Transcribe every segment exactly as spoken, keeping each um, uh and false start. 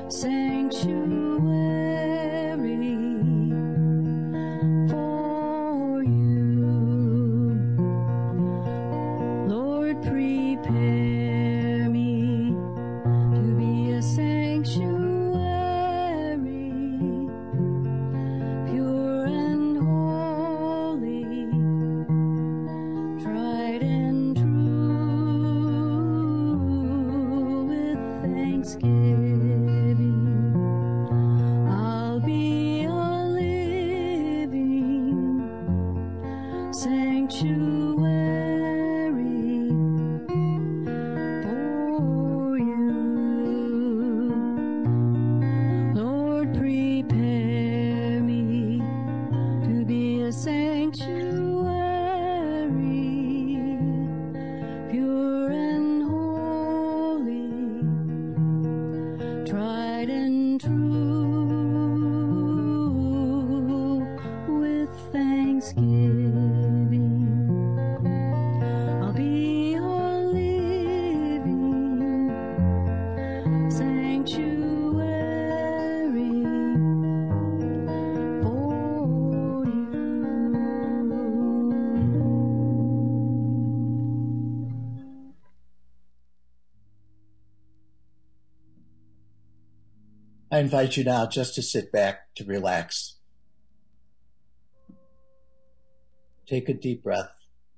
for you. Lord, prepare me to be a sanctuary, pure and holy, tried and true, with thanksgiving. I'll be a living sanctuary for you. Lord, prepare me to be a sanctuary, pure and holy, tried and true, with thanksgiving. I'll be a living sanctuary for you. I invite you now just to sit back, to relax. Take a deep breath.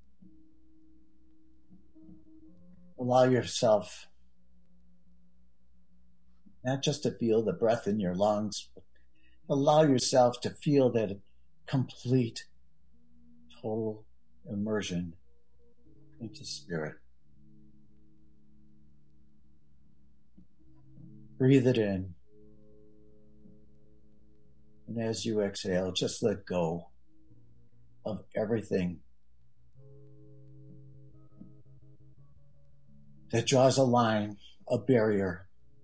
Allow yourself not just to feel the breath in your lungs, but allow yourself to feel that complete, total immersion into spirit. Breathe it in. And as you exhale, just let go of everything that draws a line, a barrier,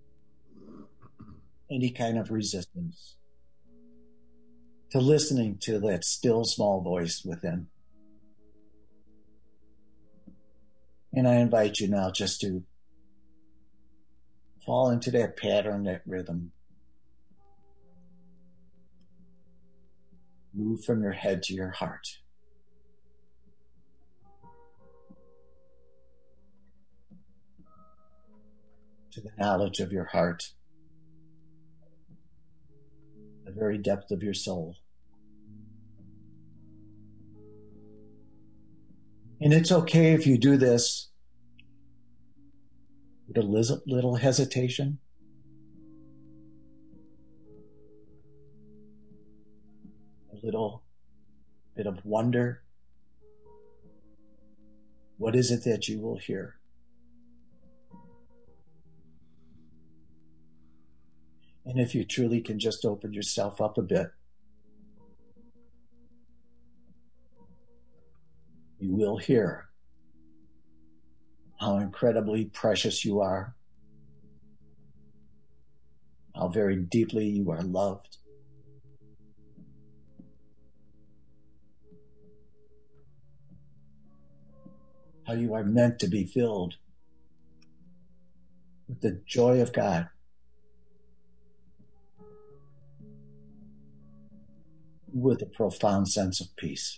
any kind of resistance to listening to that still small voice within. And I invite you now just to fall into that pattern, that rhythm. Move from your head to your heart. To the knowledge of your heart, the very depth of your soul. And it's okay if you do this with a little hesitation. A little bit of wonder. What is it that you will hear? And if you truly can just open yourself up a bit, you will hear how incredibly precious you are, how very deeply you are loved, how you are meant to be filled with the joy of God, with a profound sense of peace.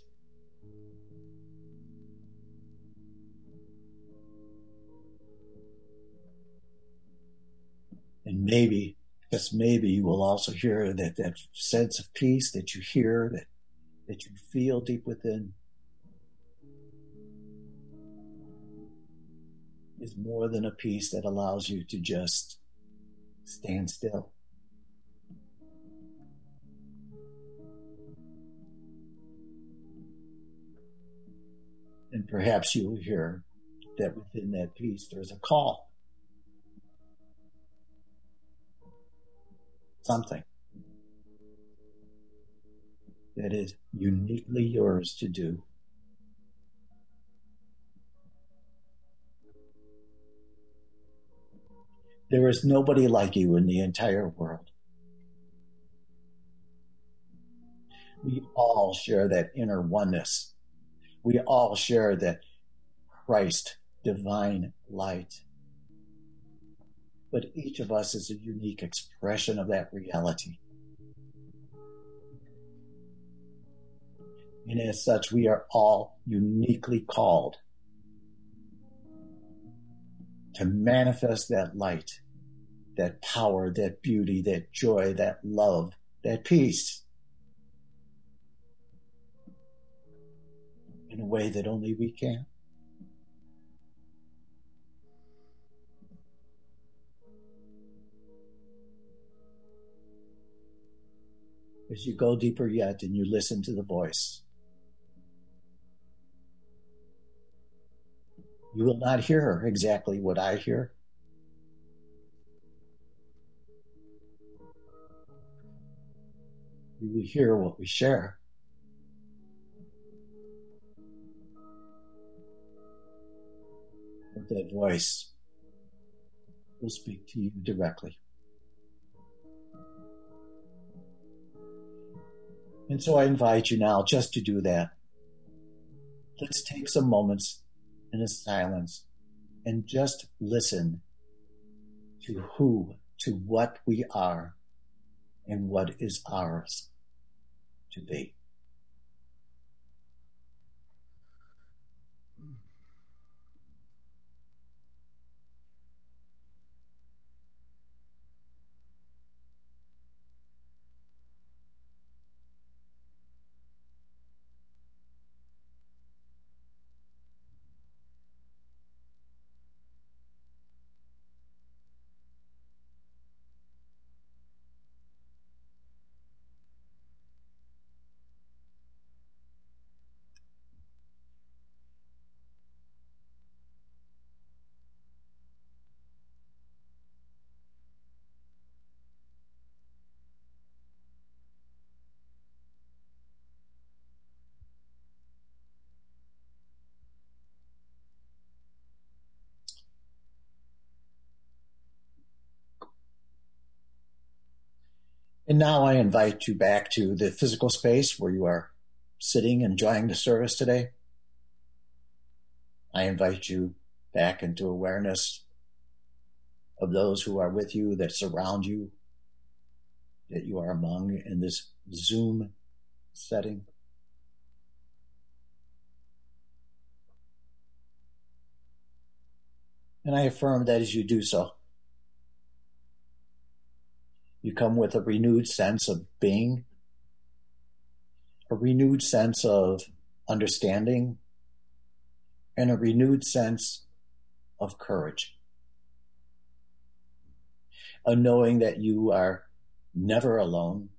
And maybe, just maybe, you will also hear that that sense of peace that you hear, that, that you feel deep within, is more than a peace that allows you to just stand still. And perhaps you will hear that within that peace there's a call. Something that is uniquely yours to do. There is nobody like you in the entire world. We all share that inner oneness. We all share that Christ divine light. but each of us is a unique expression of that reality. And as such, we are all uniquely called to manifest that light, that power, that beauty, that joy, that love, that peace in a way that only we can. As you go deeper yet and you listen to the voice, you will not hear exactly what I hear. You will hear what we share. But that voice will speak to you directly. And so I invite you now just to do that. Let's take some moments in a silence and just listen to who, to what we are and what is ours to be. And now I invite you back to the physical space where you are sitting, enjoying the service today. I invite you back into awareness of those who are with you, that surround you, that you are among in this Zoom setting. And I affirm that as you do so, you come with a renewed sense of being, a renewed sense of understanding, and a renewed sense of courage. A knowing that you are never alone,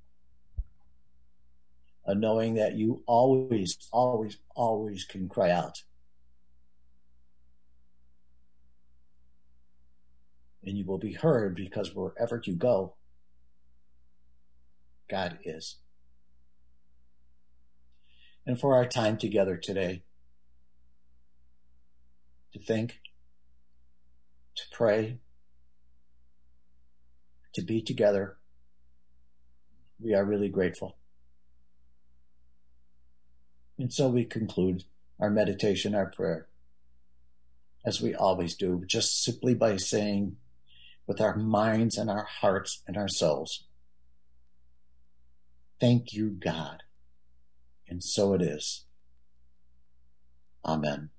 a knowing that you always, always, always can cry out. And you will be heard, because wherever you go, God is. And for our time together today, to think, to pray, to be together, we are really grateful. And so we conclude our meditation, our prayer, as we always do, just simply by saying with our minds and our hearts and our souls, thank you, God. And so it is. Amen.